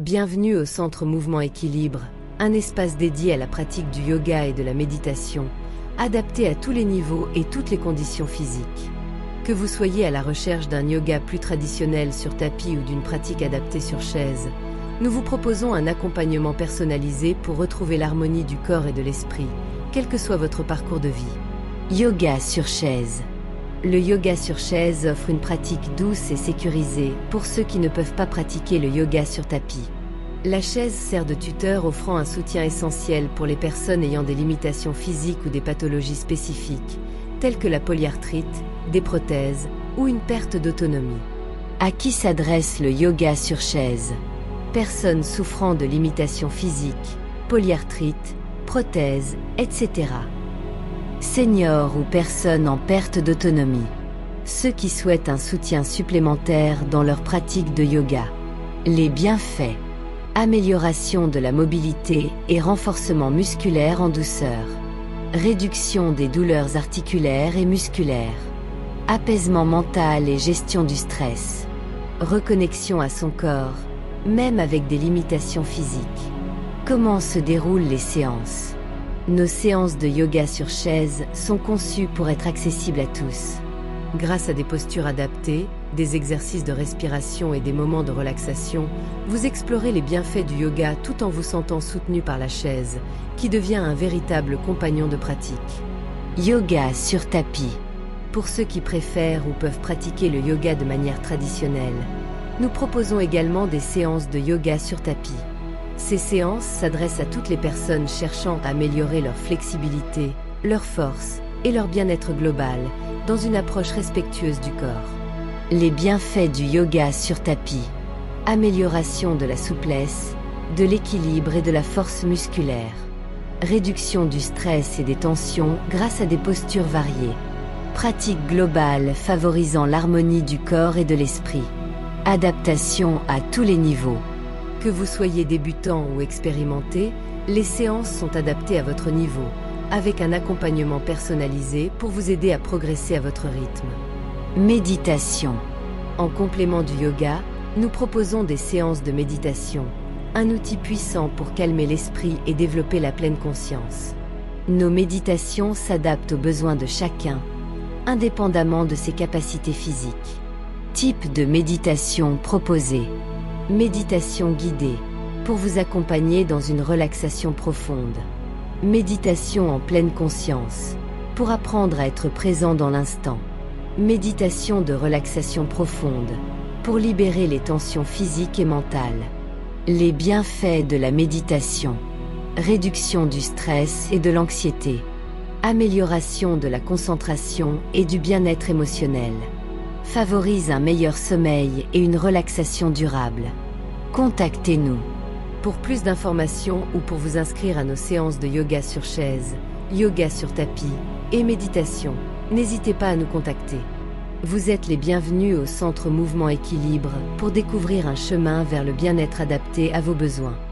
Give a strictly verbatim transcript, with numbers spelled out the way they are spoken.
Bienvenue au Centre Mouvement Équilibre, un espace dédié à la pratique du yoga et de la méditation, adapté à tous les niveaux et toutes les conditions physiques. Que vous soyez à la recherche d'un yoga plus traditionnel sur tapis ou d'une pratique adaptée sur chaise, nous vous proposons un accompagnement personnalisé pour retrouver l'harmonie du corps et de l'esprit, quel que soit votre parcours de vie. Yoga sur chaise. Le yoga sur chaise offre une pratique douce et sécurisée pour ceux qui ne peuvent pas pratiquer le yoga sur tapis. La chaise sert de tuteur, offrant un soutien essentiel pour les personnes ayant des limitations physiques ou des pathologies spécifiques, telles que la polyarthrite, des prothèses ou une perte d'autonomie. À qui s'adresse le yoga sur chaise? Personnes souffrant de limitations physiques, polyarthrite, prothèses, et cetera. Seniors ou personnes en perte d'autonomie. Ceux qui souhaitent un soutien supplémentaire dans leur pratique de yoga. Les bienfaits. Amélioration de la mobilité et renforcement musculaire en douceur. Réduction des douleurs articulaires et musculaires. Apaisement mental et gestion du stress. Reconnexion à son corps, même avec des limitations physiques. Comment se déroulent les séances? Nos séances de yoga sur chaise sont conçues pour être accessibles à tous. Grâce à des postures adaptées, des exercices de respiration et des moments de relaxation, vous explorez les bienfaits du yoga tout en vous sentant soutenu par la chaise, qui devient un véritable compagnon de pratique. Yoga sur tapis. Pour ceux qui préfèrent ou peuvent pratiquer le yoga de manière traditionnelle, nous proposons également des séances de yoga sur tapis. Ces séances s'adressent à toutes les personnes cherchant à améliorer leur flexibilité, leur force et leur bien-être global, dans une approche respectueuse du corps. Les bienfaits du yoga sur tapis. Amélioration de la souplesse, de l'équilibre et de la force musculaire. Réduction du stress et des tensions grâce à des postures variées. Pratique globale favorisant l'harmonie du corps et de l'esprit. Adaptation à tous les niveaux. Que vous soyez débutant ou expérimenté, les séances sont adaptées à votre niveau, avec un accompagnement personnalisé pour vous aider à progresser à votre rythme. Méditation. En complément du yoga, nous proposons des séances de méditation, un outil puissant pour calmer l'esprit et développer la pleine conscience. Nos méditations s'adaptent aux besoins de chacun, indépendamment de ses capacités physiques. Type de méditation proposée. Méditation guidée, pour vous accompagner dans une relaxation profonde. Méditation en pleine conscience, pour apprendre à être présent dans l'instant. Méditation de relaxation profonde, pour libérer les tensions physiques et mentales. Les bienfaits de la méditation. Réduction du stress et de l'anxiété. Amélioration de la concentration et du bien-être émotionnel. Favorise un meilleur sommeil et une relaxation durable. Contactez-nous. Pour plus d'informations ou pour vous inscrire à nos séances de yoga sur chaise, yoga sur tapis et méditation, n'hésitez pas à nous contacter. Vous êtes les bienvenus au Centre Mouvement Équilibre pour découvrir un chemin vers le bien-être adapté à vos besoins.